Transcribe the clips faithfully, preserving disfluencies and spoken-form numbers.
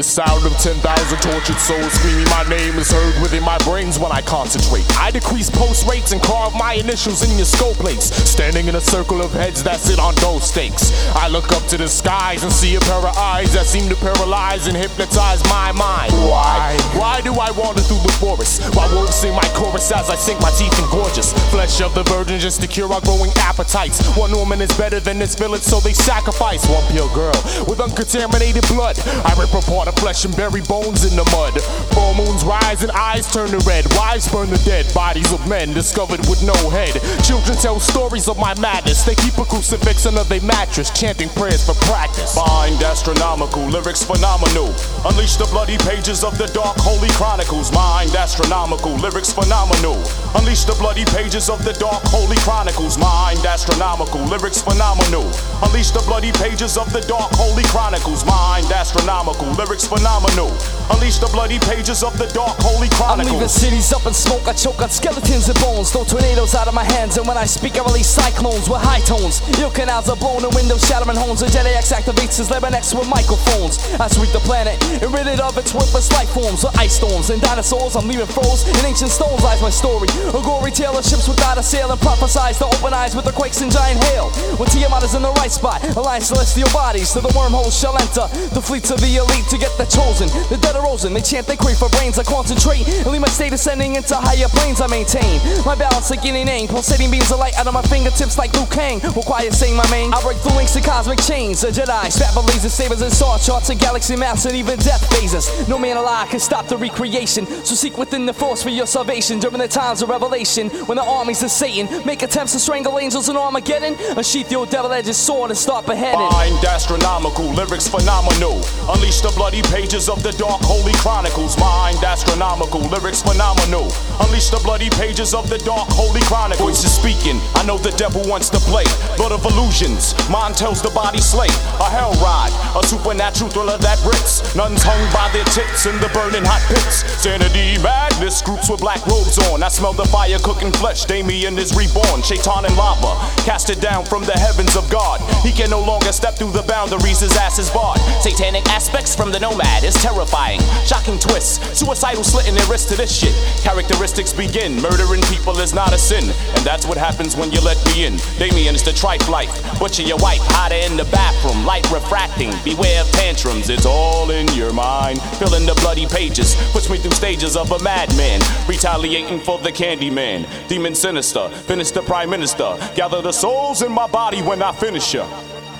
The sound of ten thousand tortured souls screaming my name is heard within my brains when I concentrate. I decrease pulse rates and carve my initials in your skull plates, standing in a circle of heads that sit on those stakes. I look up to the skies and see a pair of eyes that seem to paralyze and hypnotize my mind. Why? Why do I wander through the forest while wolves sing my chorus as I sink my teeth in gorgeous flesh of the virgin just to cure our growing appetites? One woman is better than this village, so they sacrifice one pure girl with uncontaminated blood. I rip apart the flesh and bury bones in the mud. Full moons rise and eyes turn to red. Wives burn the dead bodies of men discovered with no head. Children tell stories of my madness. They keep a crucifix under their mattress, chanting prayers for practice. Mind astronomical, lyrics phenomenal. Unleash the bloody pages of the dark holy chronicles. Mind astronomical, lyrics phenomenal. Unleash the bloody pages of the dark holy chronicles. Mind astronomical, lyrics phenomenal. Unleash the bloody pages of the dark holy chronicles. Mind astronomical, lyrics phenomenal. Unleash the bloody pages of the dark holy chronicles. I'm leaving cities up in smoke, I choke on skeletons and bones. Throw tornadoes out of my hands, and when I speak I release cyclones with high tones. Ill canals are blown and windows shattering homes. The Jedi X activates his Lebanex with microphones. I sweep the planet and rid it of its worthless life forms. With ice storms and dinosaurs, I'm leaving froze. In ancient stones lies my story. A gory tale of ships without a sail, and prophesies to open eyes with the quakes and giant hail. When Tiamat is in the right spot, align celestial bodies to the wormholes shall enter. The fleets of the elite to get the chosen. The dead are risen, they chant, they crave for brains. I concentrate and leave my state ascending into higher planes. I maintain my balance like any name. Pulsating beams of light out of my fingertips like Liu Kang. Will quiet saying my main. I break the links to cosmic chains. A Jedi, strap of laser sabers and sword charts and galaxy maps and even death phases. No man alive can stop the recreation. So seek within the force for your salvation. During the times of revelation, when the armies of Satan make attempts to strangle angels in Armageddon, unsheath your devil-edged sword and start beheading. Mind astronomical, lyrics phenomenal. Unleash the bloody pages of the dark holy chronicles. Mind astronomical, lyrics phenomenal. Unleash the bloody pages of the dark holy chronicles. Voices speaking, I know the devil wants to play. Lord of illusions, mind tells the body slay. A hell ride, a supernatural thriller that rips. Nuns hung by their tits in the burning hot pits. Sanity madness, groups with black robes on. I smell the fire cooking flesh, Damien is reborn. Shaitan and lava, casted down from the heavens of God. He can no longer step through the boundaries, his ass is barred. Satanic aspects from the nomad is terrifying. Shocking twists, suicidal slitting their wrists to this shit. Characteristics begin, murdering people is not a sin. And that's what happens when you let me in. Damien is the tripe life, butcher your wife, hide her in the bathroom. Light refracting, beware of tantrums, it's all in your mind. Filling the bloody pages, push me through stages of a madman. Retaliating for the candy man. Demon sinister, finish the prime minister. Gather the souls in my body when I finish ya.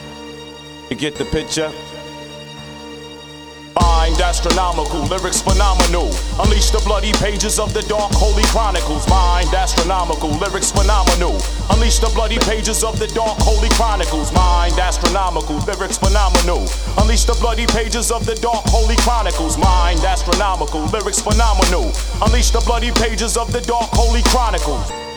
You get the picture? Mind astronomical, lyrics phenomenal. Unleash the bloody pages of the dark holy chronicles. Mind astronomical, lyrics phenomenal. Unleash the bloody pages of the dark holy chronicles. Mind astronomical, lyrics phenomenal. Unleash the bloody pages of the dark holy chronicles. Mind astronomical, lyrics phenomenal. Unleash the bloody pages of the dark holy chronicles.